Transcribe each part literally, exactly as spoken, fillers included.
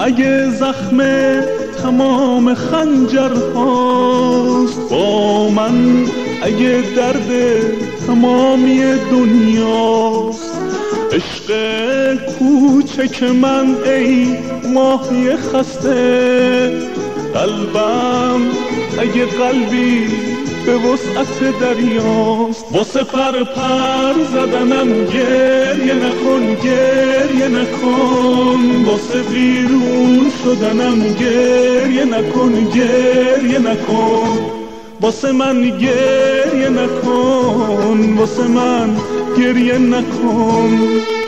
اگه زخم تمام خنجر هاست با من، اگه درد تمامی دنیاست. عشق کوچک من ای ماهی خسته، قلبم اگه قلبی به وسعت دریاست. واسه پر پر زدنم گریه نکن، گریه نکن. واسه بیرون شدنم گریه نکن، گریه نکن. واسه من گریه نکن، واسه من گریه نکن.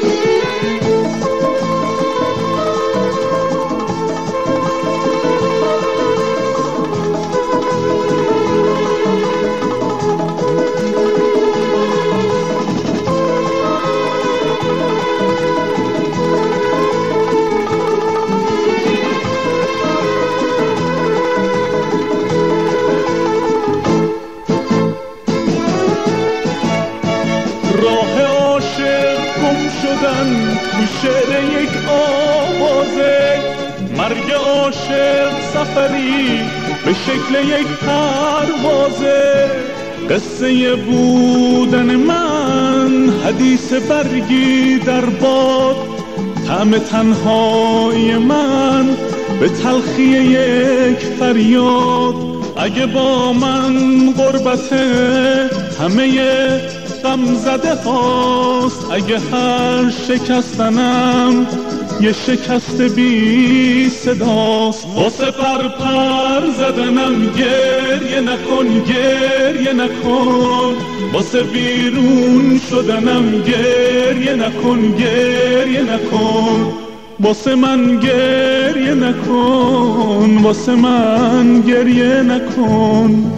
راه عاشق گم شدن تو شعر یک آوازه، مرگ عاشق سفری به شکل یک پروازه. قصه بودن من حدیث برگی در باد، طعم تنهایی من به تلخی یک فریاد. اگه با من غربت همه غم زده هاست، اگه هر شکستنم یه شکست بی صداست. واسه پر پر زدنم گریه نکن، گریه نکن. واسه بیرون شدنم گریه نکن، گریه نکن. واسه من گریه نکن، واسه من گریه نکن.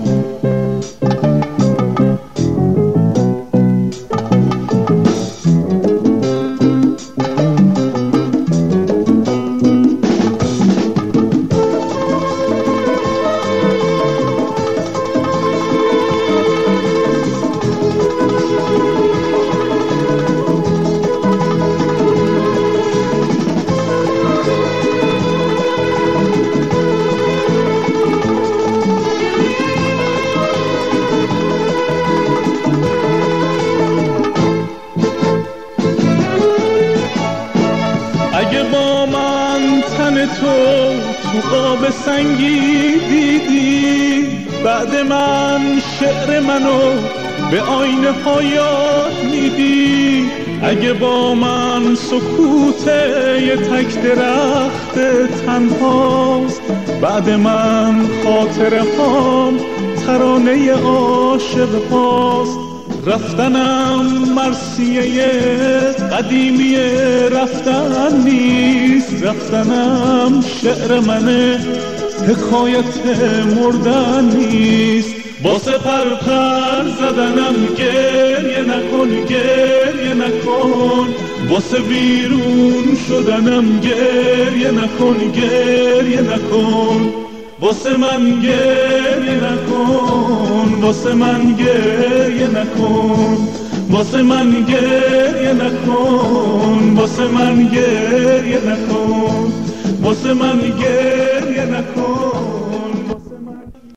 اگه با من تن تو تو قاب سنگی دیدی، بعد من شعر منو به آینه ها یاد میدی. اگه با من سکوت یه تک درخت تنهاست، بعد من خاطره هام ترانه عاشق هاست. رفتنم مرثیه قدیمی رفتن نیست، رفتنم شعر منه حکایت مردن نیست. واسه پر پر زدنم گریه نکن، گریه نکن. واسه بیرون شدنم گریه نکن، گریه نکن. واسه من گریه نکن، واسه من گریه نکن. واسه من گریه نکن، واسه من گریه نکن. واسه من گریه نکن.